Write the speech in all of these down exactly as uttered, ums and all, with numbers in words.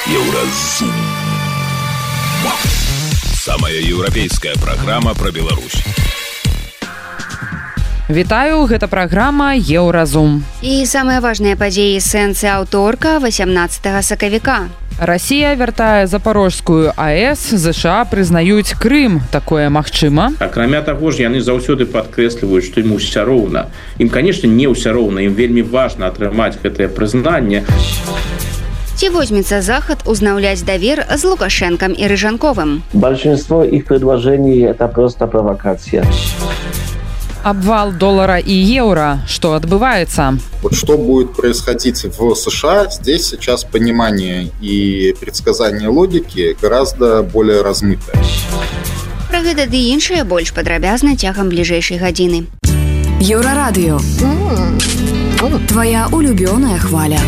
Еўразум. Самая еўрапейская праграма пра Беларусь. Вітаю, гэта праграма «Еўразум». І самыя важныя падзеі сэнсы аўторка восемнадцатага сакавіка. Расія вяртае Запорожскую АЭС, ЗША прызнаюць Крым. Такое магчыма? Акрамя таго ж, яны заўсёды падкрэсліваюць, што ім ўсё роўна. Ім, канешне, не ўсё роўна, ім вельмі важна атрымаць гэтае прызнанне. Ці возьмецца Захад узнаўляць давер з Лукашенком и Рыжанковым? Большинство их предложений – это просто провокация. Обвал доллара и евро. Что отбывается? Вот что будет происходить в США, здесь сейчас понимание и предсказание логики гораздо более размытое. Про гэта ды іншае больш падрабязна цягам бліжэйшай гадзіны. Еўрарадыё. Твоя улюбёная хваля.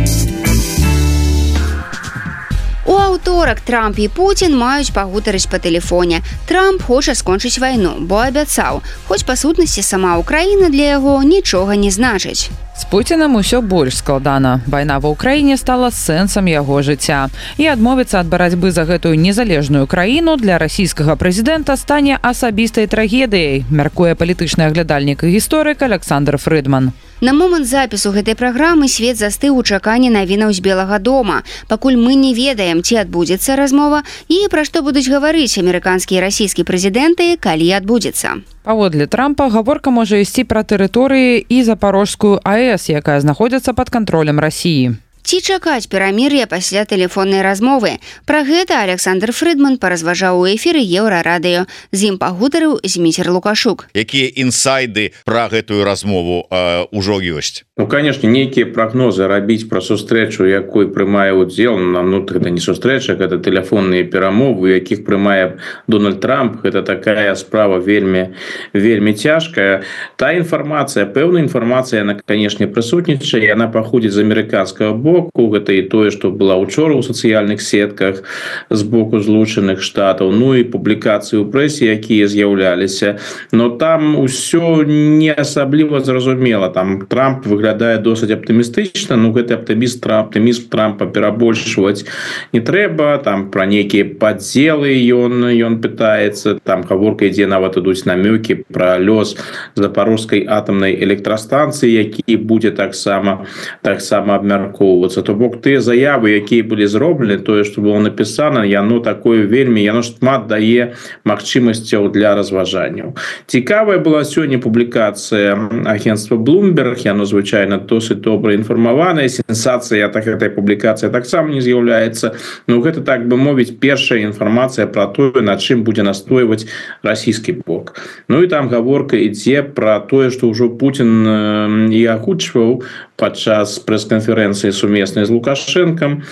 У аўторак Трамп і Пуцін маюць пагутарыць па тэлефоне. Трамп хоча скончыць вайну, бо абяцаў, хоць па сутнасці сама Ўкраіна для яго нічога не значыць. З Пуцінам усё больш складана. Вайна ва ўкраіне стала сэнсам яго жыцця. І адмовіцца ад барацьбы за гэтую незалежную краіну для расійскага прэзідэнта стане асабістай трагедыяй, мяркуе палітычны аглядальнік і гісторык Александр Фрыдман. На момант запісу гэтай праграмы свет застыў у чаканні навінаў з Белага дома. Пакуль мы не ведаем, ці адбудзецца размова і пра што будуць гаварыць амерыканскі і расійскі прэзідэнты, калі адбудзецца. Паводле Трампа гаворка можа ісці пра тэрыторыі і Запорожскую АЭС, якая знаходзіцца пад кантролем Расіі. Ці чакаць перамір'я пасля тэлефоннай размовы? Пра гэта Александр Фрыдман паразважаў у эфіры Еўрарадыё. З ім пагутарыў Зміцер Лукашук. Якія інсайды пра гэтую размову э, ўжо ёсць? Ну, конечно, нейкія прагнозы рабіць пра сустрэчу, якой прымае удзел, ну, гэта не сустрэча, гэта тэлефонныя перамовы, якіх прымае Дональд Трамп, гэта такая справа вельмі, вельмі цяжкая. Та інфармацыя, пэўная інфармацыя, яна, конечно, прысутнічае, яна паходзіць з амерыканскага боку, гэта і тое, што была учора ў сацыяльных сетках з боку Злучаных Штатаў, ну і публікацыі ў прэсе, якія з'яўляліся. Но там усё не асабліва зразумела. Там Трамп выглядае досыць аптымістычна, ну гэты аптымізм аптымізм Трампа перабольшваць не трэба, там пра нейкія падзелы ён ён пытаецца, там гаворка ідзе, нават ідуць намёкі пра лёс Запорожскай атамнай электрастанцыі, які будзе таксама таксама абмяркоўвацца. То бок тыя заявы, якія былі зроблены, тое, што было напісана, яно такое вельмі, яно шмат дае магчымасцяў для разважанняў. Цікавая была сёння публікацыя агенцтва Bloomberg, яно звычайна досыць добра інфармаваная, сенсацыя так этой публікацыя таксама не з'яўляецца. Ну гэта, так бы мовіць, першая інфармацыя пра тое, на чым будзе настойваць расійскі бок. Ну і там гаворка ідзе пра тое, што ўжо Пуцін і агучваў падчас прэс-канферэнцыі сумеснай з Лукашенком,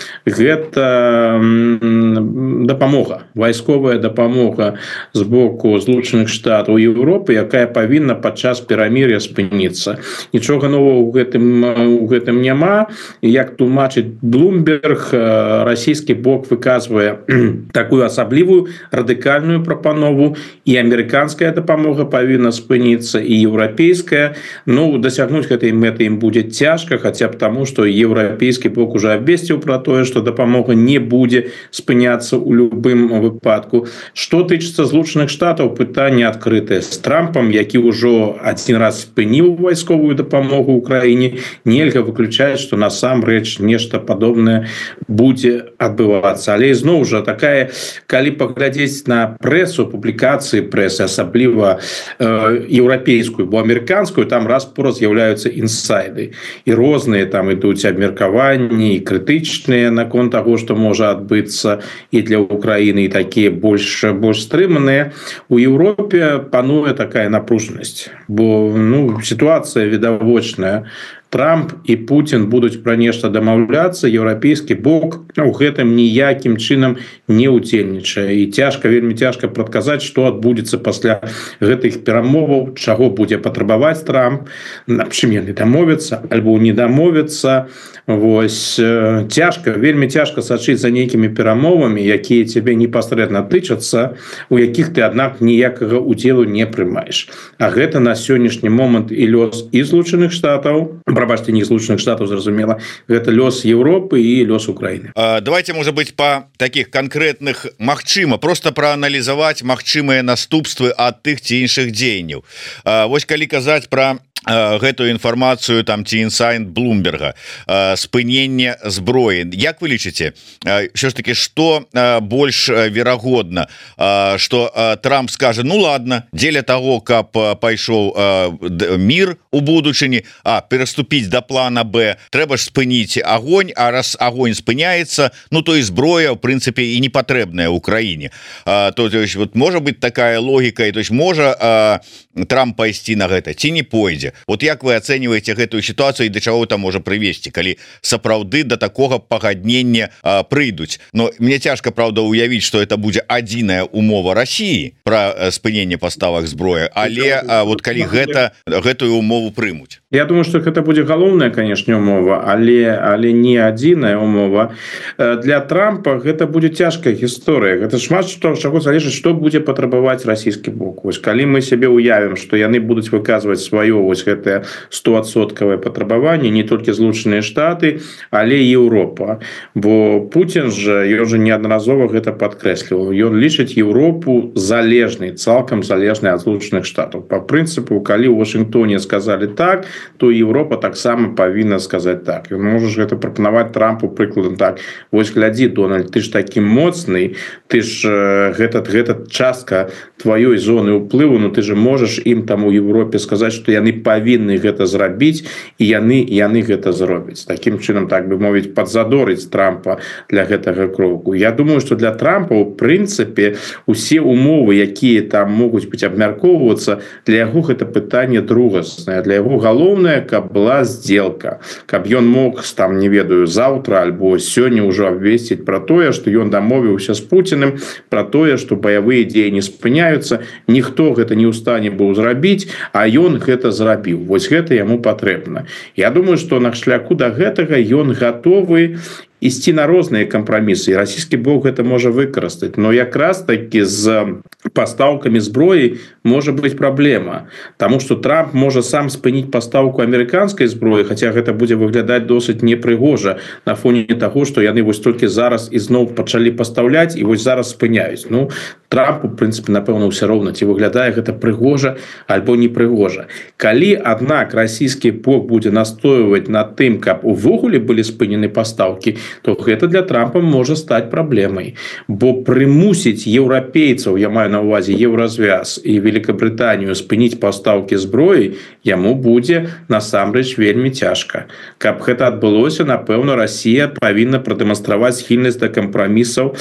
гэта дапамога, вайсковая дапамога з боку Злучаных Штатаў і Еўропы, якая павінна падчас перамір'я спыніцца. Нічога новага у гэтым, у гэтым няма. Як тлумачыць Bloomberg, расійскі бок выказвае такую асаблівую радыкальную прапанову, і амерыканская дапамога павінна спыніцца, і еўрапейская. Ну, дасягнуць гэтай мэты ім будзе цяжка, хаця б таму, што еўрапейскі бок уже абвесціў пра тое, што дапамога не будзе спыняцца ў любым выпадку. Што тычыцца Злучаных Штатаў, пытанне адкрытае. З Трампам, які ўжо адзін раз спыніў вайсковую дапамогу Украіне, нельга выключаць, што насамрэч нешта падобнае будзе адбывацца. Але зноў жа такая, калі паглядзець на прэсу, публікацыі прэсы, асабліва э, еўрапейскую, бо амерыканскую, там раз-пораз з'яўляюцца інсайды. І розныя там ідуць абмеркаванні, і крытычныя наконт таго, што можа адбыцца і для Украіны, і такія больш, больш стрыманыя. У Еўропе пануе такая напружанасць, бо ну, сітуацыя відавочная. Трамп і Пуцін будуць пра нешта дамаўляцца, еўрапейскі бок у гэтым ніякім чынам не ўдзельнічае. І цяжка, вельмі цяжка прадказаць, што адбудзецца пасля гэтых перамоваў, чаго будзе патрабаваць Трамп, на чым яны дамовяцца, альбо не дамовяцца. Вось цяжка, вельмі цяжка сачыць за нейкімі перамовамі, якія цябе непасрэдна тычацца, у якіх ты аднак ніякага удзелу не прымаеш. А гэта на сённяшні момант і лёс і Злучаных Штатаў, прабачце, не Злучаных Штатаў, зразумела, гэта лёс Еўропы і лёс Украіны. Давайте, можа быць, па такіх канкрэтных, магчыма, просто прааналізаваць магчымыя наступствы ад тых ці іншых дзеянняў. Вось калі казаць пра гэтую інфармацыю там ці інсайт Блумберга, спыненне зброі, як вы лічыце, що ж таки, што больш верагодна, што Трамп скажа, ну ладно, дзеля того, каб пайшоў мір у будучыні, а пераступіць да плана Б, трэба ж спыніць агонь, а раз агонь спыняецца, ну то і зброя в прынцыпе і не патрэбная ў краіне. То есть вот можа быць такая логіка, і то есть можа Трамп пайсці на гэта ці не пойдзе. Вот як вы ацэньваеце гэтую сітуацыю і да чаго там можа прывесці, калі сапраўды да такога пагаднення прыйдуць. Но мне цяжка, правда, уявіць, што это будзе адзіная умова России пра спыненне паставак зброі, але вот калі гэта гэтую умову прымуць. Я думаю, что гэта будзе галоўная, конечно, умова, але але не адзіная умова. Для Трампа гэта будзе цяжкая гісторыя. Гэта шмат што чаго залежыць, што будзе патрабаваць расійскі бок. Вось калі мы сябе уявім, што яны будуць выказваць сваё вось гэтае стоадсоткавае патрабаванне, не толькі Злучаныя Штаты, але і Еўропа. Бо Путін жа ён жа неаднаразова гэта падкрэсліваў. Ён лічыць Еўропу залежнай, цалкам залежнай ад Злучаных Штатаў. Па прынцыпу, калі ў Вашынгтоне сказалі так, то Еўропа таксама павінна сказаць так. Ён можаш гэта прапанаваць Трампу прыкладам так. Вось глядзі, Дональд, ты ж такі моцны, ты ж гэта, гэта частка тваёй зоны ўплыву, но ты же можаш ім там у Еўропе сказаць, што яны павінны гэта зрабіць, і яны яны гэта зробяць. Такім чынам, так бы мовіць, падзадорыць Трампа для гэтага кроку. Я думаю, што для Трампа у прынцыпе усе умовы, якія там могуць быць абмяркоўвацца, для яго гэта пытанне другаснае. Для яго галоўнае, каб была сделка, каб ён мог там, не ведаю, заўтра альбо сёння ўжо абвесціць пра тое, што ён дамовіўся з Пуціным, пра тое, што баявыя дзеі не спыняюцца, ніхто гэта не ў стане быў зрабіць, а ён гэта зрабіў. Вось гэта яму патрэбна. Я думаю, што на шляху да гэтага ён гатовы ісці на розныя кампрамісы, і расійскі бок гэта можа выкарыстаць. Но якраз такі з пастаўкамі зброі можа быць праблема. Таму што Трамп можа сам спыніць пастаўку амерыканскай зброі, хаця гэта будзе выглядаць досыць непрыгожа на фоне таго, што яны вось толькі зараз ізноў пачалі пастаўляць і вось зараз спыняюць. Ну, Трампу, в прынцыпе, напэўна, ўсё роўна, ці выглядае гэта прыгожа альбо непрыгожа. Калі, аднак, расійскі бок будзе настойваць над тым, каб увогуле былі спынены пастаўкі, то гэта для Трампа можа стаць праблемай. Бо прымусіць еўрапейцаў, я маю на ўвазе Еўразвяз і Великабрытанію спыніць пастаўкі зброі, яму будзе насамрэч вельмі цяжка. Каб гэта адбылося, напэўна, Расія павінна прадэманстраваць схільнасць да кампрамісаў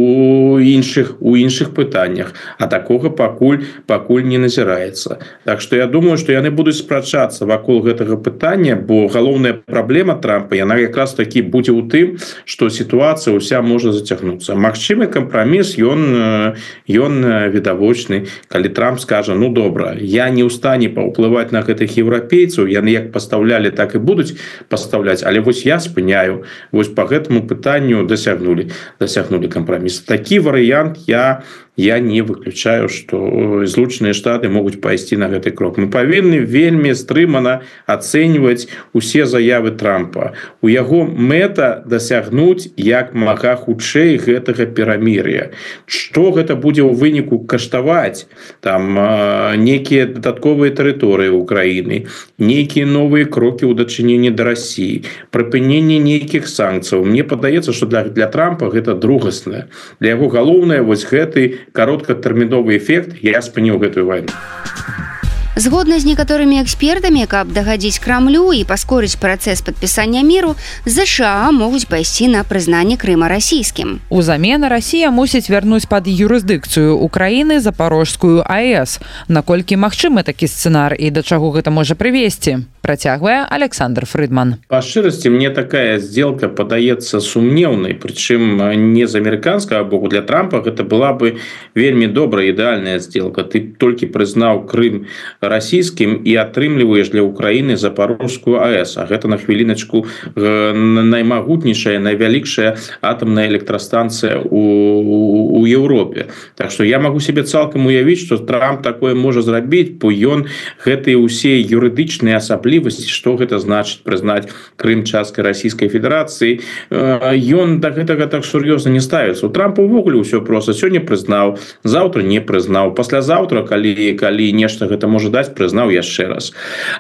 у іншых у іншых пытаннях, а такога пакуль пакуль не назіраецца. Так што я думаю, што яны будуць спрачацца вакол гэтага пытання, бо галоўная праблема Трампа, яна якраз такі будзе ў тым, што сітуацыя ўся можа зацягнуцца. Магчымы кампраміс, ён ён відавочны, калі Трамп скажа, ну добра, я не ў стане паўплываць на гэтых еўрапейцаў, яны як пастаўлялі, так і будуць пастаўляць, але вось я спыняю, вось по гэтаму пытанню дасягнулі дасягнулі кампраміс. Такі варыянт я я не выключаю, што Злучаныя Штаты могуць пайсці на гэты крок. Мы павінны вельмі стрымана ацэньваць усе заявы Трампа. У яго мэта дасягнуць як мага хутчэй гэтага перамір'я. Што гэта будзе ў выніку каштаваць? Там нейкія дадатковыя тэрыторыі Украіны, нейкія новыя крокі ў дачыненні да Расіі, прыпыненне нейкіх санкцыяў. Мне падаецца, што для, для Трампа гэта другаснае. Для яго галоўнае вось гэты кароткатэрміновы эфект, я спыніў гэтую вайну. Згодна з некаторымі экспертамі, каб дагадзіць Крамлю і паскорыць працэс падпісання міру, ЗША могуць пайсці на прызнанне Крыма расійскім. Узамен Расія мусіць вярнуць пад юрысдыкцыю Украіны Запорожскую АЭС. Наколькі магчымы такі сцэнар і да чаго гэта можа прывесці? Працягвае Александр Фрыдман. Па шчырасці, мне такая сделка падаецца сумнеўнай, прычым не з амерыканскага боку. Для Трампа гэта была бы вельмі добрая, ідэальная сделка. Ты толькі прызнаў Крым расійскім і атрымліваеш для Украіны запорожскую АЭС. А гэта на хвіліначку наймагутнейшая, найвялікшая атомная электрастанцыя у, у Европе. Так что я могу себе цалкам уявіць, что Трамп такое можа зрабіць, бо ён гэтыя ўсе юрыдычныя асаблівасці, што гэта значыць прызнаць Крым часткай Расійскай Федэрацыі, ён да гэтага так сур'ёзна не ставіцца. У Трампа ўвогуле ўсё просто сёння прызнаў, заўтра не прызнаў, паслязаўтра, калі калі нешта гэта можа даць, прызнаў яшчэ раз.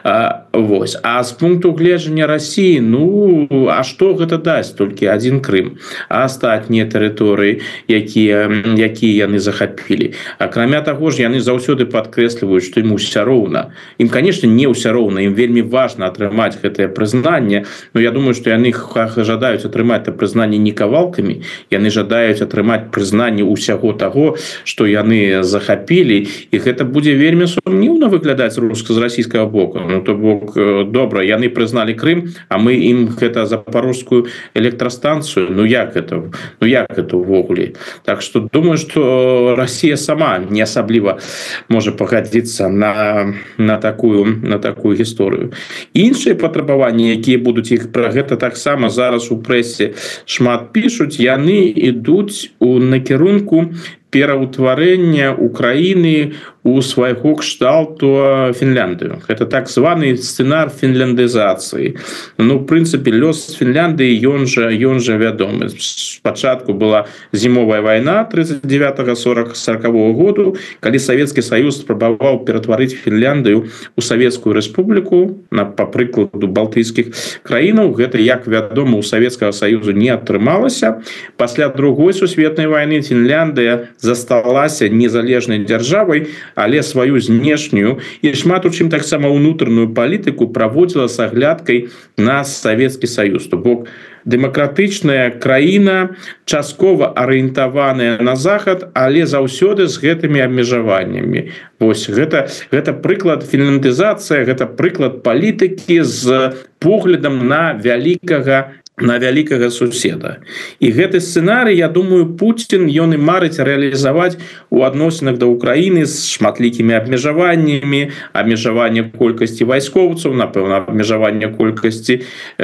А, вось. А з пункту гледжання Расіі, ну, а што гэта дасць? Толькі адзін Крым, а астатнія тэрыторыі, якія, якія яны захапілі. Акрамя таго ж, яны заўсёды падкрэсліваюць, што ім усё роўна. Ім, конечно, не ўсё роўна, ім вельмі важна атрымаць гэтае прызнанне, но я думаю, што яны жадаюць атрымаць это прызнанне не кавалкамі, яны жадаюць атрымаць прызнанне ўсяго таго, што яны захапілі, і гэта будзе вельмі сумніўна выглядаць руска з расійскага боку. Ну, то бок, добра, яны прызналі Крым, а мы ім гэта запорожскую электрастанцыю, ну як это, ну як это ўвогуле? Так што думаю, што Расія сама не асабліва можа пагадзіцца на, на такую, на такую гісторыю. Іншыя патрабаванні, якія будуць, іх пра гэта таксама зараз у прэсе шмат пішуць, яны ідуць у накірунку пераўтварэння Украіны у свайго кшталту Фінляндыю. Гэта так званы сцэнар фінляндызацыі. Ну, в прынцыпе, лёс Фінляндыі, ён жа, ён жа вядомы. Спачатку была зімовая вайна тридцать девятого сорокового году, калі Савецкі Саюз спрабаваў ператварыць Фінляндыю у Савецкую Рэспубліку, на, па прыкладу балтыйскіх краінаў. Гэта, як вядома, у Савецкага Саюзу не атрымалася. Пасля другой сусветнай вайны Фінляндыя засталася незалежнай дзяржавай, але сваю знешнюю і шмат у чым таксама ўнутраную палітыку праводзіла с аглядкай на Савецкі Саюз. То бок дэмакратычная краіна, часткова арыентаваная на захад, але заўсёды з гэтымі абмежаваннямі. Вось гэта, гэта прыклад фінляндызацыя, гэта прыклад палітыкі з поглядам на вялікага на вялікага суседа. І гэты сцэнарый, я думаю, Путін, ён і марыць рэалізаваць у адносінах да Украіны з шматлікімі абмежаваннямі, абмежаванне колькасці вайскоўцаў, напэўна, абмежаванне колькасці,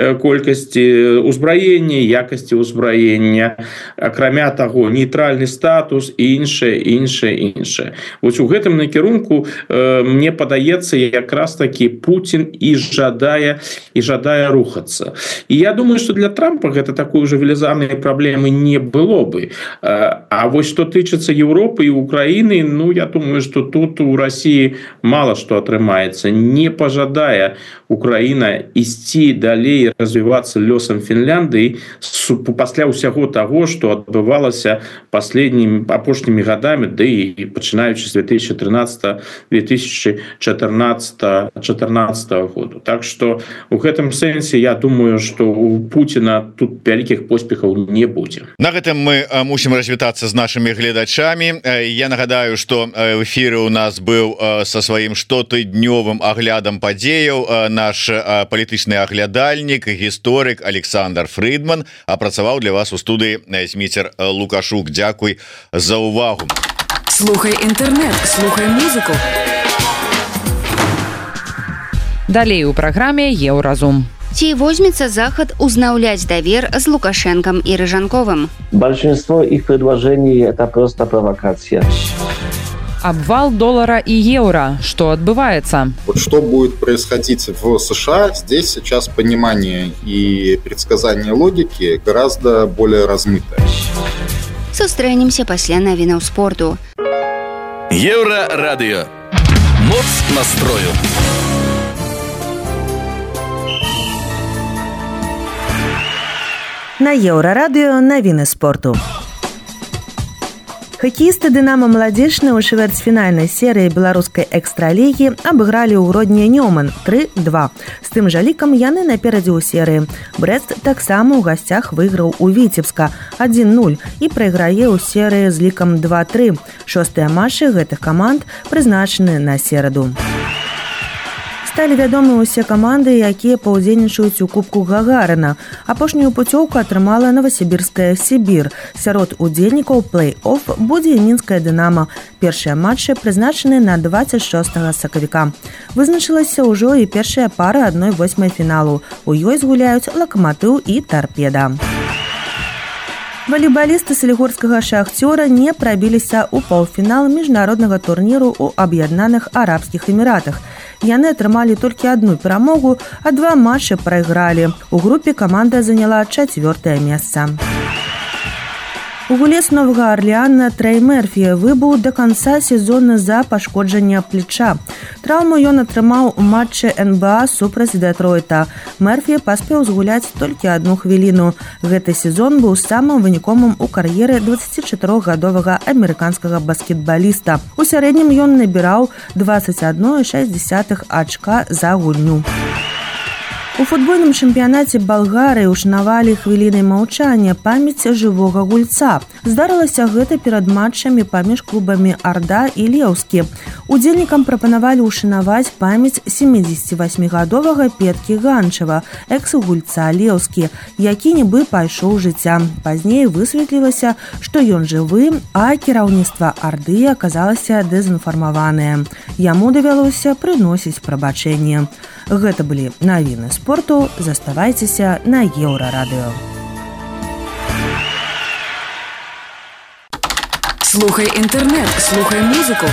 колькасці ўзбраення, якасці ўзбраення, акрамя таго, нейтральны статус і іншае, іншае, іншае. Вось у гэтым накірунку э, мне падаецца, якраз такі Путін і жадае, і жадае рухацца. І я думаю, што для Для Трампа гэта такой уже велізарнай праблемы не было бы. А вось што тычыцца Еўропы і Украіны, ну, я думаю, што тут у Расіі мала што атрымаецца. Не пажадае Украіна ісці далей, развівацца лёсам Фінляндыі пасля ўсяго таго, што адбывалася паследнімі апошнімі гадамі, да і пачынаючы з две тысячи тринадцатого — две тысячи четырнадцатого году. Так што у гэтым сэнсе я думаю, што у Путіна тут вялікіх поспехаў не будзе. На гэтым мы мусім развітацца з нашымі гледачамі. Я нагадаю, што в эфіры у нас быў са сваім штотыднёвым аглядам падзеяў наш палітычны аглядальнік, гісторык Александр Фрыдман, а працаваў для вас у студыі Зміцер Лукашук. Дзякуй за увагу. Слухай інтэрнэт, слухай музыку. Далей у праграме Еўразум. Ці возьмецца Захад узнаўляць давер з Лукашенком и Рыжанковым? Большинство их предложений – это просто провокация. Обвал доллара и евро. Что отбывается? Вот что будет происходить в США, здесь сейчас понимание и предсказание логики гораздо более размытое. Сустрэнемся пасля навінаў спорту. Еўрарадыё. Моц настрою. На Еўрарадыё навіны спорту. Хоккеисты «Динамо Молодежны» ў чвэрцьфінальнай серыі беларускай экстралігі абыгралі ў Гродні Нёман три два. З тым жа лікам яны наперадзе ў серыі. Брэст таксама ў гасцях выйграў у Віцебска один нуль і прайграе ў серыі з лікам два три. Шостыя матчы гэтых каманд прызначаны на сераду. Сталі вядомы ўсе каманды, якія паўдзельнічаюць у кубку Гагарына. Апошнюю пуцёўку атрымала Новосибирская Сибир. Сярод удзельнікаў плэй-офф будзе і мінская Дынамо. Першыя матчы прызначаны на двадцать шостага сакавіка. Вызначылася ўжо і першая пара адной восьмай фіналу. У ёй згуляюць Лакаматыў і Тарпеда. Валейбалісты салігорскага «Шахцёра» не прабіліся ў паўфінал міжнароднага турніру ў Аб'яднаных Арабскіх Эміратах. Яны атрымалі толькі адну перамогу, а два матчы прайгралі. У групе каманда заняла чацвёртае месца. Гулец Новага Арлеана Трэй Мерфі выбыў да канца сезона за пашкоджанне плеча. Траўму ён атрымаў у матчы эн бэ а супраць Дэтройта. Мерфі паспеў згуляць толькі адну хвіліну. Гэты сезон быў самым вынікомым у кар'еры дваццацічатырохгадовага амерыканскага баскетбаліста. У сярэднім ён набіраў двадцать одна і шэсць дзесятых ачка за гульню. У футбольным чэмпіянаце Балгарыі ушанавалі хвілінай маўчання памяць жывога гульца. Здарылася гэта перад матчамі паміж клубамі Арда і Леўскі. Удзельнікам прапанавалі ушанаваць памяць семидзесятивосьмигадовага Петкі Ганчева, экс-гульца Леўскі, які нібы пайшоў жыцця. Пазней высветлілася, што ён жывы, а кіраўніцтва Арды аказалася дэзінфармаванае. Яму давялося прыносіць прабачэнне. Гэта былі навіны спорту. Заставайцеся на Еўрарадыё. Слухай інтэрнэт, слухай музыку.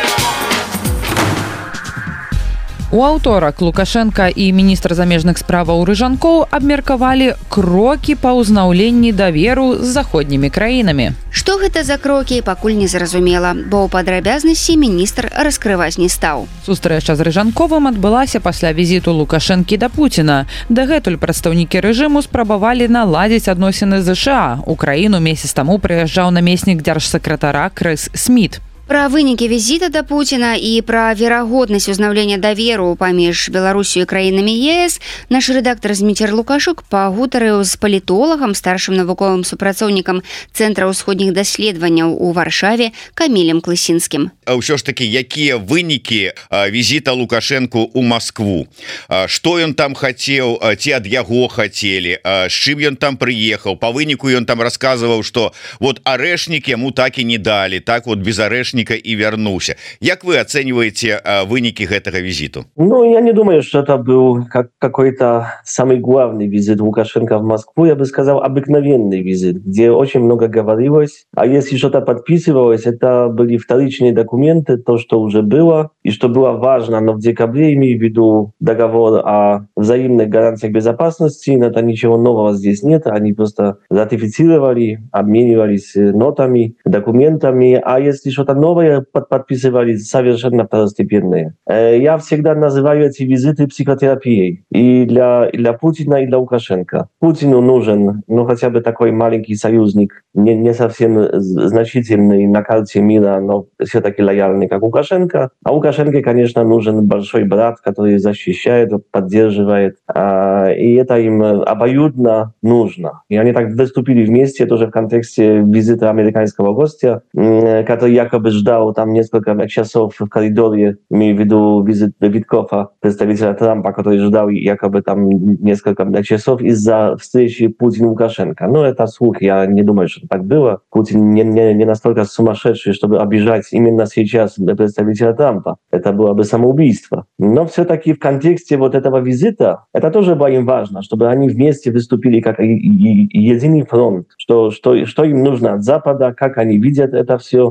У аўторак Лукашенка і міністр замежных справаў Рыжанкоў абмеркавалі крокі па ўзнаўленні даверу з заходнімі краінамі. Што гэта за крокі, пакуль не зразумела, бо ў падрабязнасці міністр раскрываць не стаў. Сустрэча з Рыжанковым адбылася пасля візіту Лукашэнкі да Пуціна. Дагэтуль прадстаўнікі рэжыму спрабавалі наладзіць адносіны з ЗША. У краіну месяц таму прыязджаў намеснік дзяржсакратара Крыс Сміт. Пра вынікі візіта да Пуціна і пра верагоднасць узнаўлення даверу паміж Беларусю і краінамі е эс наш рэдактар Зміцер Лукашук пагутарыў з палітолагам, старшым навуковым супрацоўнікам Цэнтра ўсходніх даследаванняў у Варшаве Камілем Клысінскім. Ўсё ж такі, якія вынікі візіта Лукашэнку ў Маскву? Што ён там хацеў, ці ад яго хацелі? З чым ён там прыехаў? Па выніку ён там расказваў, што вот арэшнік яму так і не далі, так вот без арэшніка и вернулся. Як вы оцениваете а, выники этого визита? Ну, я не думаю, что это был как какой-то самый главный визит Лукашенко в Москву. Я бы сказал, обыкновенный визит, где очень много говорилось. А если что-то подписывалось, это были вторичные документы, то, что уже было, и что было важно. Но в декабре, имею в виду договор о взаимных гарантиях безопасности, это ничего нового здесь нет. Они просто ратифицировали, обменивались нотами, документами. А если что-то новое, новые подписывали совершенно второстепенные. Я всегда называю эти визиты психотерапией. И для, и для Путина, и для Лукашенко. Путину нужен, ну, хотя бы такой маленький союзник, не, не совсем значительный на карте мира, но все-таки лояльный, как Лукашенко. А Лукашенко, конечно, нужен большой брат, который защищает, поддерживает. И это им обоюдно нужно. И они так выступили вместе, тоже в контексте визита американского гостя, который якобы ждал там несколько часов в коридоре, имею в виду визит Виткофа, представителя Трампа, который ждал якобы там несколько часов из-за встречи Путин-Лукашенко. Но это слух, я не думаю, что так было. Путин не, не, не настолько сумасшедший, чтобы обижать именно сейчас представителя Трампа. Это было бы самоубийство. Но все-таки в контексте вот этого визита, это тоже было им важно, чтобы они вместе выступили как единый фронт, что, что, что им нужно от Запада, как они видят это все,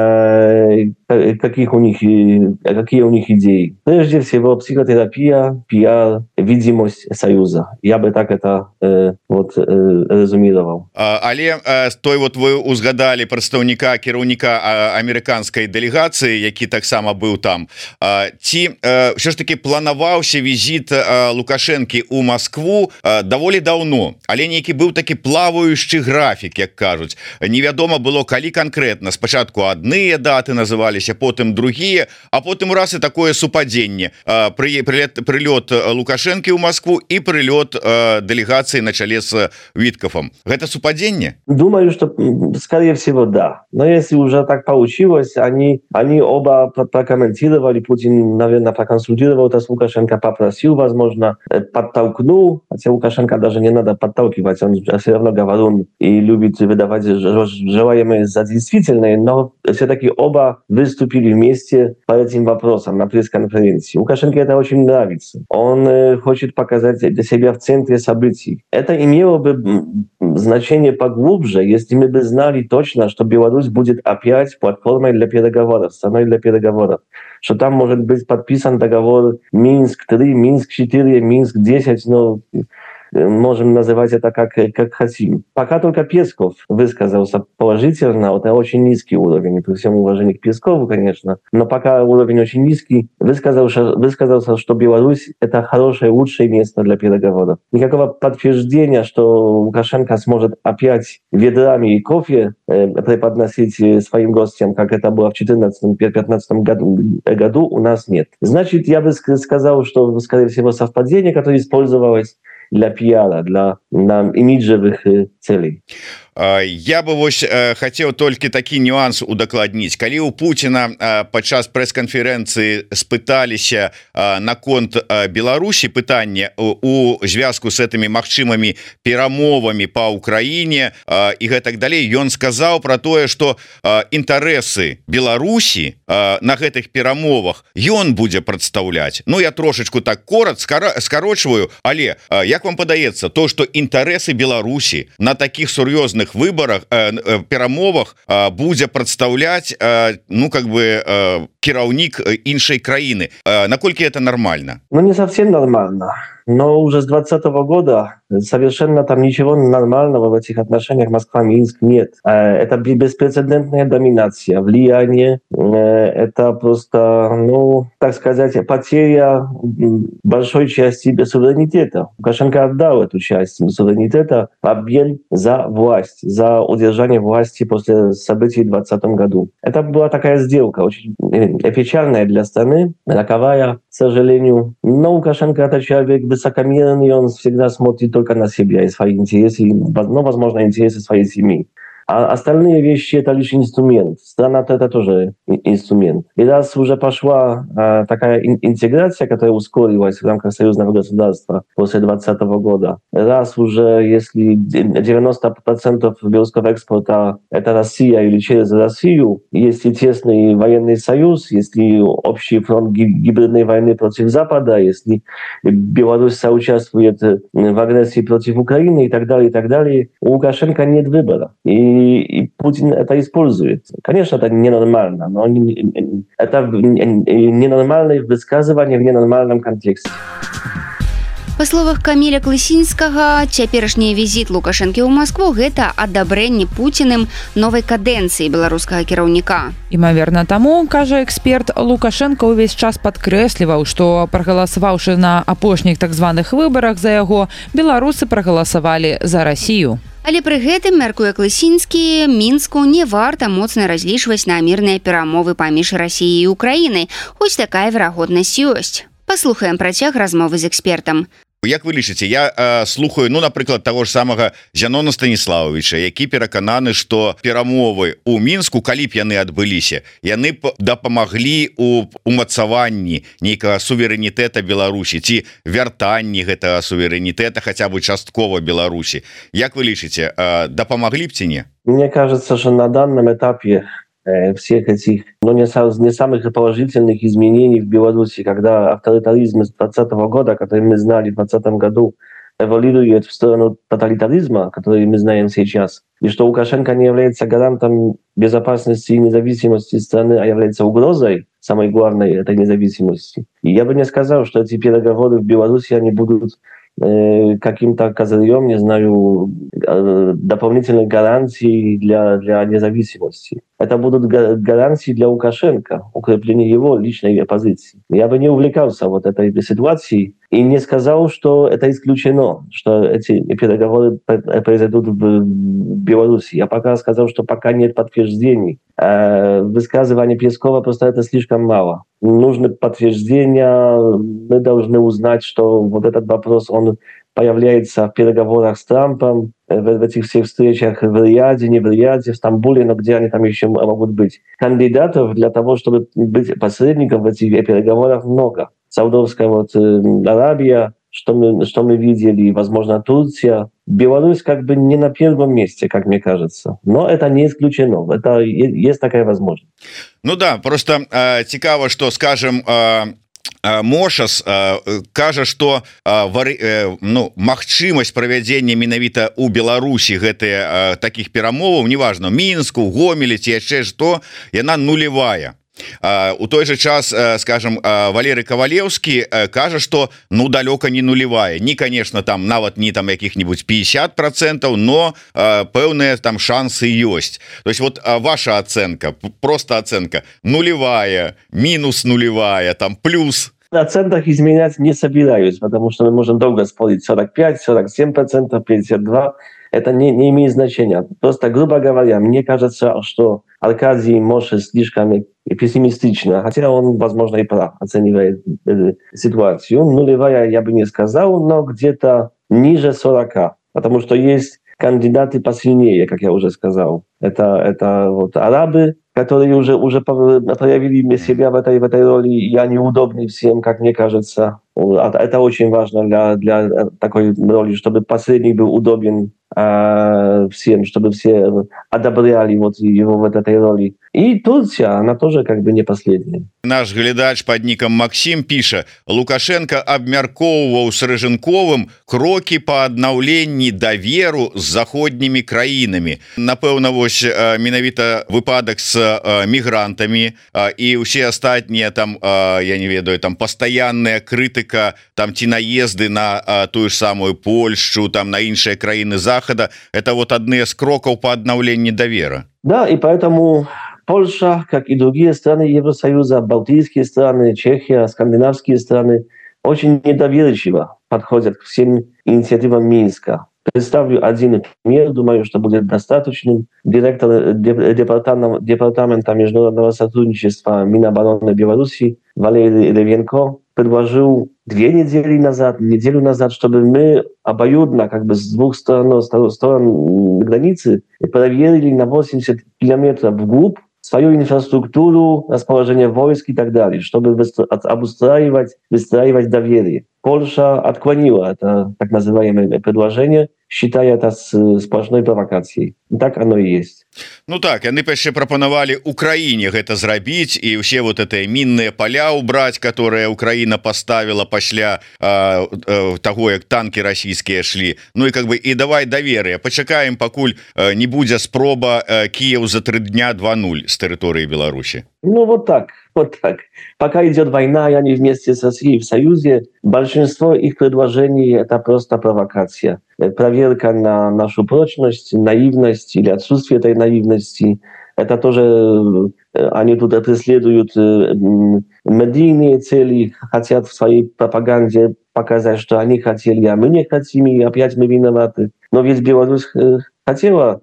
каких у них, какие у них идеи. Прежде всего, психотерапия, пиар, видимость союза. Я бы так это э, вот э, резюмировал. А, але э, той вот вы узгадали прадстаўніка кіраўніка амерыканскай дэлегацыі, які таксама быў там. А, ці э, ўсё ж таки планаваўся візіт э, Лукашэнкі ў Маскву э, даволі даўно, але нейкі быў такі плаваючы графік, як кажуць. Невядома было, калі канкрэтна. Спачатку адныя даты называліся, потым другие, а потым раз і такое супадзенне. Прылет, прылёт Лукашэнкі ў Москву і прылёт дэлегацыі на чале с Виткофом. Гэта супадзенне? Думаю, что, скорее всего, да. Но если уже так получилось, они, они оба прокомментировали, Путин, наверное, проконсультировал это с Лукашенко, попросил, возможно, подтолкнул, хотя Лукашенко даже не надо подталкивать, он все равно говорун и любит выдавать желаемое за действительное, но все-таки оба выступили вместе по этим вопросам на пресс-конференции. Лукашенко это очень нравится. Он э, хочет показать себя в центре событий. Это имело бы значение поглубже, если мы бы знали точно, что Беларусь будет опять платформой для переговоров, страной для переговоров, что там может быть подписан договор Минск-три, Минск-четыре, Минск-десять, но можем называть это как, как хотим. Пока только Песков высказался положительно, это очень низкий уровень, при всем уважении к Пескову, конечно, но пока уровень очень низкий, высказался, высказался, что Беларусь — это хорошее, лучшее место для переговоров. Никакого подтверждения, что Лукашенко сможет опять ведрами и кофе э, преподносить своим гостям, как это было в две тысячи четырнадцатом-пятнадцатом году, году, у нас нет. Значит, я бы сказал, что, скорее всего, совпадение, которое использовалось для пиара, для на имиджевых целей. Я бы вось хотел только такі нюанс удакладніць. Калі у Путина падчас прэс-канферэнцыі спыталіся наконт Беларусі пытанне у звязку с этими магчымымі перамовамі по Украине і гэтак далей, ён сказаў про тое, что інтарэсы Беларусі на гэтых перамовах ён будзе прадстаўляць. Ну я трошечку так корот скарочваю, але як вам падаецца, то что інтарэсы Беларусі на таких сур'ёзных выборах, э, э, перамовах э, будзе прадстаўляць э, ну как бы э, кіраўнік іншай краіны. Э, наколькі это нормально? Ну не совсем нормально. Но уже с двадцатого года совершенно там ничего нормального в этих отношениях Москва-Минск нет. Это беспрецедентная доминация, влияние. Это просто, ну, так сказать, потеря большой части суверенитета. Лукашенко отдал эту часть суверенитета в обмен за власть, за удержание власти после событий в двадцатом году. Это была такая сделка, очень печальная для страны, роковая, к сожалению. Но Лукашенко — это человек высокомерный, он всегда смотрит только на себя и свои интересы, ну, возможно, интересы своей семьи. А остальные вещи — это лишь инструмент. Страна — это тоже инструмент. И раз уже пошла а, такая ин- интеграция, которая ускорилась в рамках союзного государства после двадцатого года, раз уже, если девяносто процентов белорусского экспорта — это Россия или через Россию, если тесный военный союз, если общий фронт гибридной войны против Запада, если Беларусь соучаствует в агрессии против Украины и так далее, и так далее, у Лукашенко нет выбора. И И Путин это использует. Конечно, это ненормально, но это ненормальное высказывание в ненормальном контексте. Па словах Каміля Клысінскага, цяперашні візіт Лукашэнкі ў Маскву – гэта адабрэнне Пуціным новай кадэнцыі беларускага кіраўніка. Імаверна таму, кажа эксперт, Лукашенко ўвесь час падкрэсліваў, што прагаласаваўшы на апошніх так званых выбарах за яго, беларусы прагаласавалі за Расію. Але пры гэтым, мяркуе Клысінскі, Мінску не варта моцна разлічваць на мірныя перамовы паміж Расіяй і Украінай, хоць такая верагоднасць ёсць. Паслухаем працяг размовы з экспертам. Як вы лічыце, я э, слухаю, ну, напрыклад, таго ж самага Зянона Станіславовича, які перакананы, што перамовы ў Мінску, калі б яны адбыліся, яны б дапамаглі ў умацаванні нейкага суверэнітэта Беларусі ці вяртанні гэтага суверэнітэта хаця бы часткова Беларусі. Як вы лічыце, э, дапамаглі б ці не? Мне кажется, что на данном этапе всех этих, ну, не, не самых положительных изменений в Беларуси, когда авторитаризм с двадцатого года, который мы знали в двадцатом году, эволюирует в сторону тоталитаризма, который мы знаем сейчас, и что Лукашенко не является гарантом безопасности и независимости страны, а является угрозой самой главной этой независимости. И я бы не сказал, что эти переговоры в Беларуси, они будут э, каким-то козырем, не знаю, э, дополнительной гарантией для, для независимости. это будут гарантии для Лукашенко, укрепление его личной позиции. Я бы не увлекался вот этой ситуацией и не сказал, что это исключено, что эти переговоры произойдут в Беларуси. Я пока сказал, что пока нет подтверждений. Высказывание Пескова просто это слишком мало. Нужны подтверждения, мы должны узнать, что вот этот вопрос, он появляется в переговорах с Трампом, в этих всех встречах в Риаде, не в Риаде, в Стамбуле, но где они там еще могут быть. Кандидатов для того, чтобы быть посредником в этих переговорах, много. Саудовская вот Аравия, что мы, что мы видели, возможно, Турция. Беларусь как бы не на первом месте, как мне кажется. Но это не исключено. Это есть такая возможность. Ну да, просто э, цікаво, что, скажем, э, Мошас э, кажа, что э, вари, э, ну, магчымасць правядзення менавіта у Беларусі гэтыя э, таких перамоваў, неважно, Мінску, Гомелі ці яшчэ што, яна нулевая. У той же час, скажем, Валерий Ковалевский кажа, что ну далёка не нулевая, не, конечно, там нават не там каких-нибудь пятьдесят процентов, но пэўныя там шансы ёсць. То есть вот ваша оценка, просто оценка нулевая, минус нулевая, там плюс. На центах изменять не собираюсь, потому что мы можем долго спорить сорок пять, сорок семь процентов, пятьдесят два. Это не, не имеет значения. Просто, грубо говоря, мне кажется, что Аркадий Мошас слишком пессимистично, хотя он, возможно, и прав, оценивает э, ситуацию. Нулевая я бы не сказал, но где-то ниже сорока, потому что есть кандидаты посильнее, как я уже сказал. Это, это вот арабы, которые уже, уже проявили себя в этой, в этой роли, и они удобны всем, как мне кажется. Это очень важно для, для такой роли, чтобы посредник был удобен э, всем, чтобы все одобряли вот его в этой роли. И Турция, она тоже как бы не последняя. Наш глядач под ником Максим піша: Лукашенко абмяркоўваў с Рыжынковым кроки по аднаўленні даверу з заходнімі краінамі. Напэўна, вось менавіта выпадак с мігрантамі і ўсе астатнія там, я не ведаю, там пастаянная крытыка, там ці наезды на тую ж самую Польшу, там на іншыя краіны Захада, это вот адны з крокаў по аднаўленні давера. Да, и поэтому Польша, как и другие страны Евросоюза, балтийские страны, Чехия, скандинавские страны, очень недоверчиво подходят к всем инициативам Минска. Представлю один пример, думаю, что будет достаточным. Директор департамента, департамента международного сотрудничества Минобороны Беларуси Валерий Левенко предложил две недели назад, неделю назад, чтобы мы обоюдно, как бы с двух сторон, сторон границы, проверили на восемьдесят километров вглубь свою инфраструктуру, расположение войск и так далее, чтобы обустраивать, выстраивать доверие. Польша отклонила это так называемое предложение, считая это сплошной провокацией. Так оно и есть. Ну так, яны яшчэ прапанавалі Украіне гэта зрабіць і ўсе вот гэтыя мінныя поля убраць, которые Украина поставила пасля э, э, того, як танки расійскія шлі. Ну и как бы и давай доверие. Пачакаем, пакуль э, не будзе спроба э, Киев за три дня два ноль с территории Беларуси. Ну вот так, вот так. Пока идет война, и они вместе с Россией в союзе, большинство их предложений это просто провокация. Проверка на нашу прочность, наивность или отсутствие этой наивности. Это тоже они тут преследуют медийные цели, хотят в своей пропаганде показать, что они хотели, а мы не хотим, и опять мы виноваты. Но ведь Беларусь хотела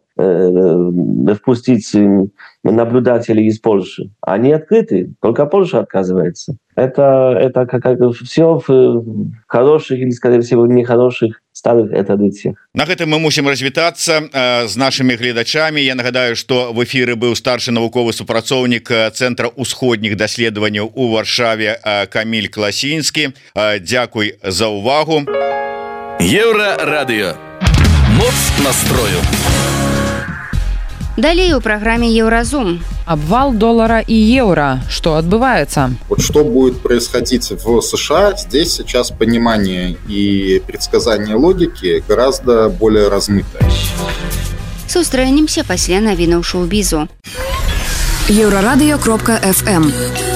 впустить наблюдателей из Польши. Они открыты, только Польша отказывается. Это, это как-то все в хороших или, скорее всего, нехороших старых традициях. На гэтым мы мусім развітацца э, з нашими гледачамі. Я нагадаю, што в эфіры быў старшы навуковы супрацоўнік Цэнтра ўсходніх даследаванняў у Варшаве э, Каміль Класінскі. Э, дзякуй за увагу. Еўрарадыё. Моц настрою. Далее у программе Евразум. Обвал доллара и евро. Что отбывается? Вот что будет происходить в США, здесь сейчас понимание и предсказание логики гораздо более размытое. Сустрэнемся пасля навінаў шоу-бізу. Еўрарадыё кропка эф эм.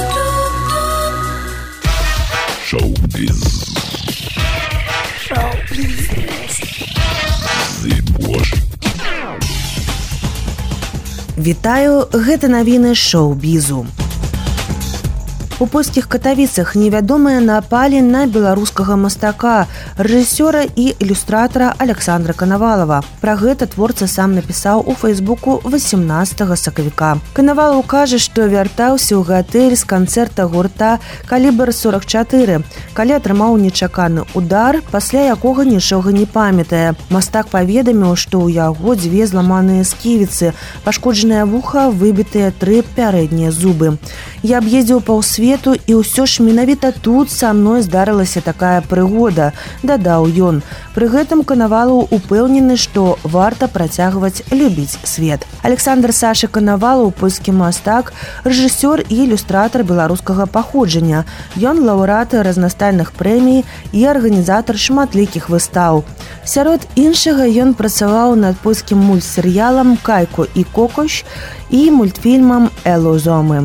Шоу-біз. Шоу-біз. Ты боже. Вітаю, гэта навіны шоу-бізу. У польскіх Катавіцах невядомыя напалі на беларускага мастака, рэжысёра і ілюстратара Александра Канавалова. Пра гэта творца сам напісаў у фэйсбуку васемнаццатага сакавіка. Канавалаў кажа, што вяртаўся ў гатэль з канцэрта гурта «Калібр сорок чатыры», калі атрымаў нечаканы удар, пасля якога нічога не памятае. Мастак паведаміў, што ў яго дзве зламаныя сківіцы, пашкоджанае вуха, выбітыя тры пярэднія зубы. Я аб'ездзіў паўсвету, і ўсё ж менавіта тут са мной здарылася такая прыгода, дадаў ён. Пры гэтым Канавалаў упэўнены, што варта працягваць любіць свет. Александр Саша Канавалаў, польскі мастак, рэжысёр і ілюстратар беларускага паходжання. Ён лаўрэат разнастайных прэмій і арганізатар шматлікіх выстаў. Сярод іншага ён працаваў над польскім мультсерыялам «Кайко і Кокош» і мультфільмам «Элозомы».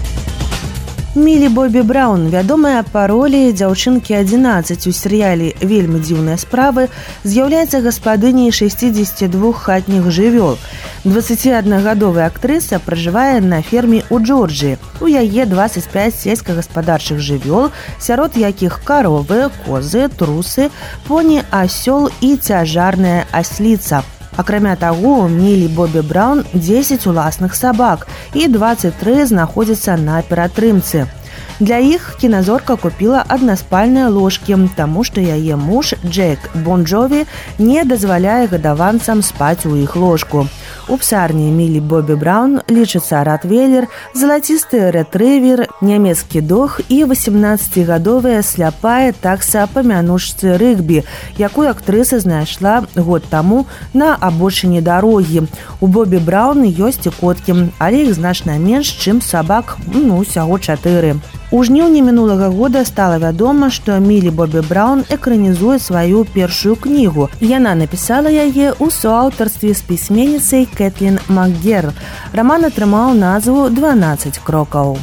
Мілі Бобі Браўн, вядомая па ролі дзяўчынкі адзінаццаць у серыяле «Вельмі дзіўныя справы», з'яўляецца гаспадыняй шэсцідзесяці двух хатніх жывёл. дваццаціаднагадовая актрыса пражывае на ферме ў Джорджыі. У яе дваццаць пяць сельскагаспадарчых жывёл, сярод якіх каровы, козы, трусы, поні, асёл і цяжарная асліца. Акрамя таго, у Мілі Бобі Браўн дзесяць уласных сабак і дваццаць тры знаходзяцца на ператрымцы. Для іх кіназорка купіла аднаспальныя ложкі, таму што яе муж Джейк Бон-Джові не дазваляе гадаванцам спаць у іх ложку. У псарні Мілі Бобі Браўн лічыцца ротвейлер, залацісты рэтрывер, нямецкі дог і васемнаццацігадовая сляпая такса па мянушцы рэгбі, якую актрыса знайшла год таму на абочыне дарогі. У Бобі Браўн ёсць і коткі, але іх значна менш, чым сабак, ну, усяго чатыры. У жніўні мінулага года стала вядома, што Мілі Бобі Браўн экранізуе сваю першую кнігу. Яна напісала яе ў суаўтарстве з пісьменніцай Кэтлін Макгер. Раман атрымаў назву «дванаццаць крокаў».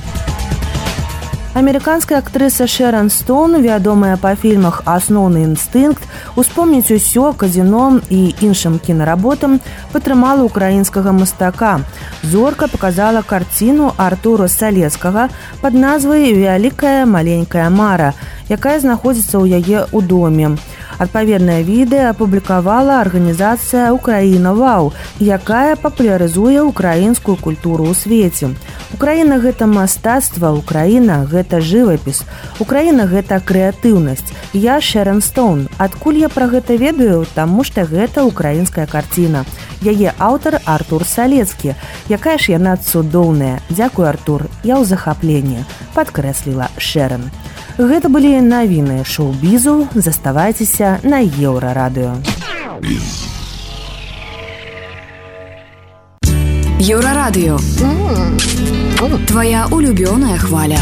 Амерыканская актрыса Шэран Стоун, вядомая па фільмах «Асноўны інстынкт», «Успомніць усё», «Казіно» і іншым кінаработам, падтрымала ўкраінскага мастака. Зорка паказала карціну Артура Салецкага пад назвай «Вялікая маленькая мара», якая знаходзіцца ў яе ў доме. Адпаведнае відэа апублікавала арганізацыя «Украіна Вау», якая папулярызуе украінскую культуру ў свеце. Украіна – гэта мастацтва, Украіна – гэта жывапіс, Украіна – гэта крэатыўнасць. Я Шэран Стоун. Адкуль я пра гэта ведаю? Таму што гэта украінская карціна. Яе аўтар Артур Салецкі. Якая ж яна цудоўная. Дзякуй, Артур, я ў захапленні, падкрэсліла Шэран. Гэта былі навіны шоу-бізу. Заставайцеся на Еўрарадыё. Еўрарадыё. Твоя улюбёная хваля.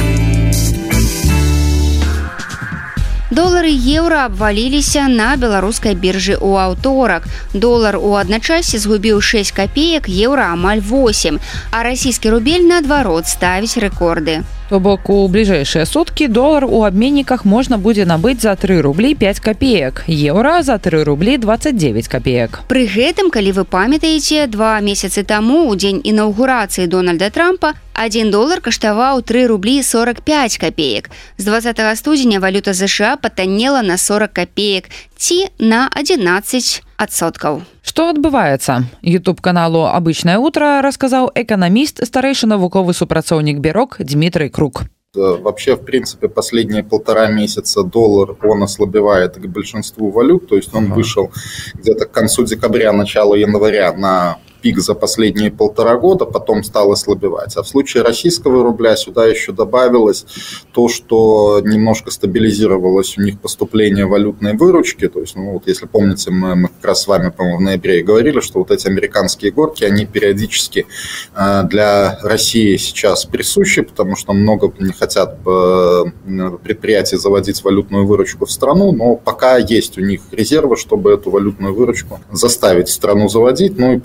Долары і еўра абваліліся на беларускай біржы ў аўторак. Долар у адначасе згубіў шэсць капеек, еўра амаль восемь, а расійскі рубель, наадварот, ставіць рэкорды. То бок у бліжэйшыя суткі долар у абменніках можна будзе набыць за тры рублі пяць капеек, еўра за тры рублі дваццаць дзевяць капеек. Пры гэтым, калі вы памятаеце, два месяцы таму, у дзень інаўгурацыі Дональда Трампа, адзін долар каштаваў тры рублі сорок пяць капеек. З двадцатага студзеня валюта ЗША патаннела на сорок капеек, ці на адзінаццаць адсоткаў. Што адбываецца? Ютуб-каналу «Обычное утро» рассказаў экономист, старейший навуковый супрацоўнік Бирок Дмитрий Круг. Вообще, в принципе, последние полтора месяца доллар, он ослабевает к большинству валют, то есть он ага. вышел где-то к концу декабря, начало января на пик за последние полтора года, потом стал ослабевать. А в случае российского рубля сюда еще добавилось то, что немножко стабилизировалось у них поступление валютной выручки. То есть, ну вот если помните, мы, мы как раз с вами, по-моему, в ноябре говорили, что вот эти американские горки, они периодически э, для России сейчас присущи, потому что много не хотят э, предприятий заводить валютную выручку в страну, но пока есть у них резервы, чтобы эту валютную выручку заставить страну заводить. Ну и плюс супер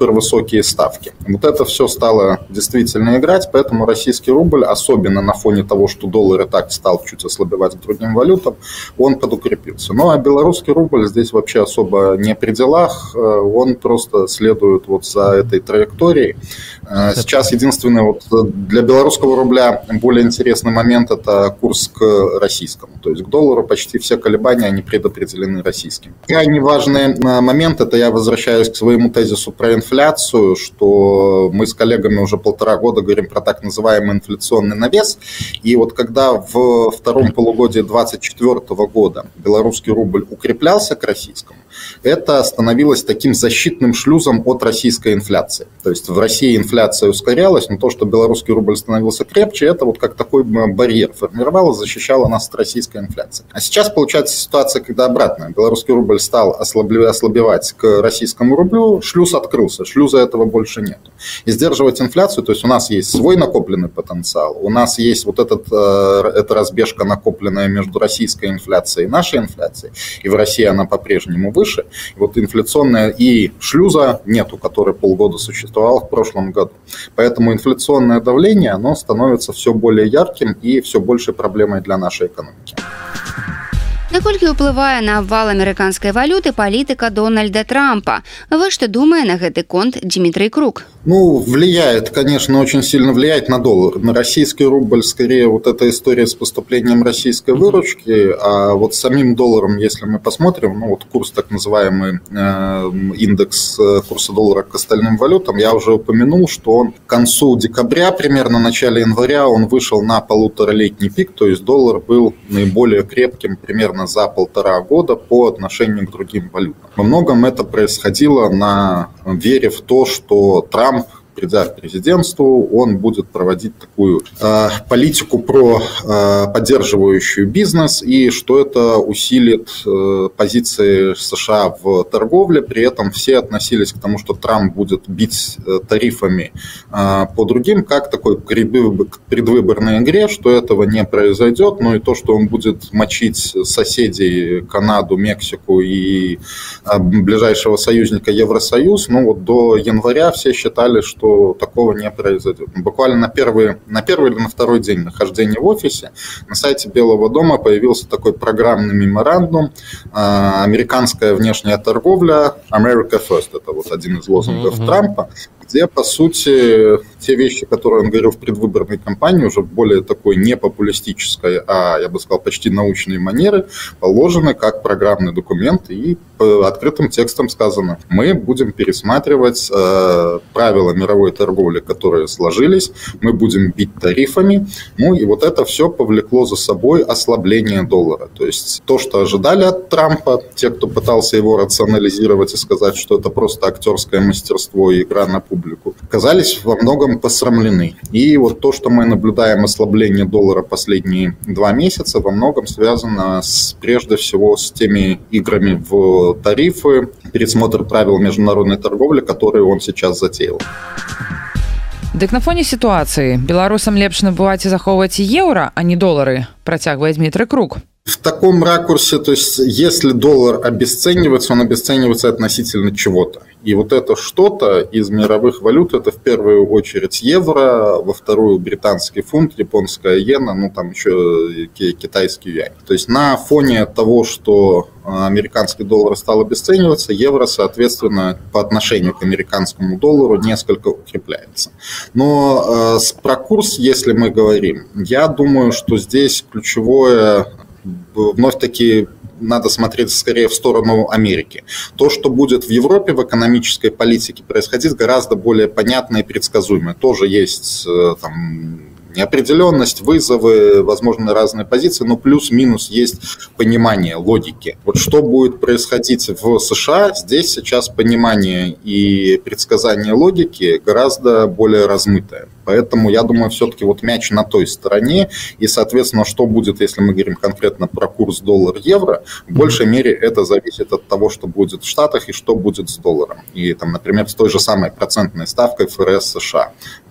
супервысокие ставки. Вот это все стало действительно играть, поэтому российский рубль, особенно на фоне того, что доллар и так стал чуть ослабевать к другим валютам, он подукрепился. Ну а белорусский рубль здесь вообще особо не при делах, он просто следует вот за этой траекторией. Сейчас единственный вот для белорусского рубля более интересный момент – это курс к российскому. То есть к доллару почти все колебания, они предопределены российским. Крайне важный момент – это я возвращаюсь к своему тезису про инфляцию, что мы с коллегами уже полтора года говорим про так называемый инфляционный навес. И вот когда в втором полугодии две тысячи двадцать четвёртого года белорусский рубль укреплялся к российскому, это становилось таким защитным шлюзом от российской инфляции. То есть в России инфляция ускорялась, но то, что белорусский рубль становился крепче, это вот как такой барьер формировало, защищало нас от российской инфляции. А сейчас получается ситуация, когда обратная. Белорусский рубль стал ослабевать к российскому рублю, шлюз открылся, шлюза этого больше нет. И сдерживать инфляцию, то есть у нас есть свой накопленный потенциал, у нас есть вот этот, эта разбежка, накопленная между российской инфляцией и нашей инфляцией, и в России она по-прежнему выше. И вот инфляционная и шлюза нету, который полгода существовал в прошлом году. Поэтому инфляционное давление, оно становится все более ярким и все больше проблемой для нашей экономики. Наколькі ўплывае на абвал амерыканскай валюты палітыка Дональда Трампа? Вот что думае на гэты конт Дмитрий Круг. Ну, влияет, конечно, очень сильно влияет на доллар. На российский рубль скорее вот эта история с поступлением российской выручки, а вот самим долларом, если мы посмотрим, ну вот курс так называемый э, индекс курса доллара к остальным валютам, я уже упомянул, что он к концу декабря, примерно в начале января, он вышел на полуторалетний пик, то есть доллар был наиболее крепким примерно за полтора года по отношению к другим валютам. Во многом это происходило на вере в то, что Трамп, придя к президентству, он будет проводить такую э, политику про э, поддерживающую бизнес, и что это усилит э, позиции США в торговле. При этом все относились к тому, что Трамп будет бить э, тарифами э, по другим, как такой предвыборной игре, что этого не произойдет. Ну и то, что он будет мочить соседей Канаду, Мексику и э, ближайшего союзника Евросоюз, ну вот до января все считали, что что такого не произойдет. Буквально на первый, на первый или на второй день нахождения в офисе на сайте Белого дома появился такой программный меморандум «Американская внешняя торговля, America First». Это вот один из лозунгов mm-hmm. Трампа, где, по сути, те вещи, которые он говорил в предвыборной кампании, уже в более такой не популистической, а, я бы сказал, почти научной манере, положены как программный документ, и открытым текстом сказано: мы будем пересматривать э, правила мировой торговли, которые сложились, мы будем бить тарифами, ну и вот это все повлекло за собой ослабление доллара. То есть то, что ожидали от Трампа, те, кто пытался его рационализировать и сказать, что это просто актерское мастерство и игра на публику, оказались во многом посрамлены. И вот то, что мы наблюдаем ослабление доллара последние два месяца, во многом связано с, прежде всего с теми играми в тарифы, пересмотр правил международной торговли, которые он сейчас затеял. Дык на фоне ситуации беларусам лепш набываць и захоўваць евро, а не доллары, протягивает Дмитрий Круг. В таком ракурсе, то есть если доллар обесценивается, он обесценивается относительно чего-то. И вот это что-то из мировых валют, это в первую очередь евро, во вторую британский фунт, японская иена, ну там еще китайский юань. То есть на фоне того, что американский доллар стал обесцениваться, евро, соответственно, по отношению к американскому доллару несколько укрепляется. Но э, про курс, если мы говорим, я думаю, что здесь ключевое, вновь-таки, надо смотреть скорее в сторону Америки. То, что будет в Европе в экономической политике происходить, гораздо более понятно и предсказуемо. Тоже есть там неопределенность, вызовы, возможно, разные позиции, но плюс-минус есть понимание логики. Вот что будет происходить в США, здесь сейчас понимание и предсказание логики гораздо более размытое. Поэтому, я думаю, все-таки вот мяч на той стороне, и, соответственно, что будет, если мы говорим конкретно про курс доллар-евро, в большей мере это зависит от того, что будет в Штатах и что будет с долларом. И, там, например, с той же самой процентной ставкой ФРС США.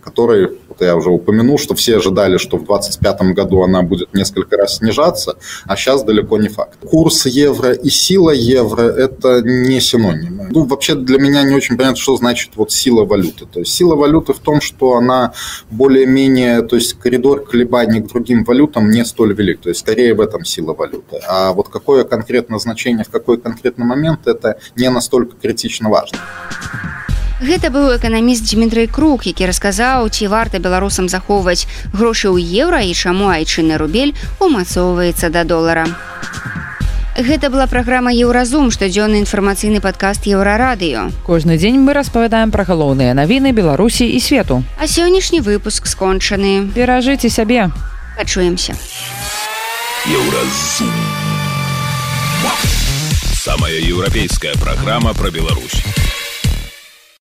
который, вот я уже упомянул, что все ожидали, что в двадцать пятом году она будет несколько раз снижаться, а сейчас далеко не факт. Курс евро и сила евро – это не синонимы. Ну, вообще для меня не очень понятно, что значит вот сила валюты. То есть сила валюты в том, что она более-менее, то есть коридор колебаний к другим валютам не столь велик. То есть скорее в этом сила валюты. А вот какое конкретное значение в какой конкретный момент – это не настолько критично важно. Гэта быў эканаміст Дмітрый Крук, які расказаў, ці варта беларусам захоўваць грошы ў еўра і чаму айчынны рубель умацоўваецца да долара. Гэта была праграма «Еўразум», штодзённы інфармацыйны падкаст «Еўрарадыё». Кожны дзень мы распавядаем пра галоўныя навіны Беларусі і свету. А сённяшні выпуск скончаны. Беражыце сябе. Пачуемся. Еўразум. Самая еўрапейская программа про Беларусь.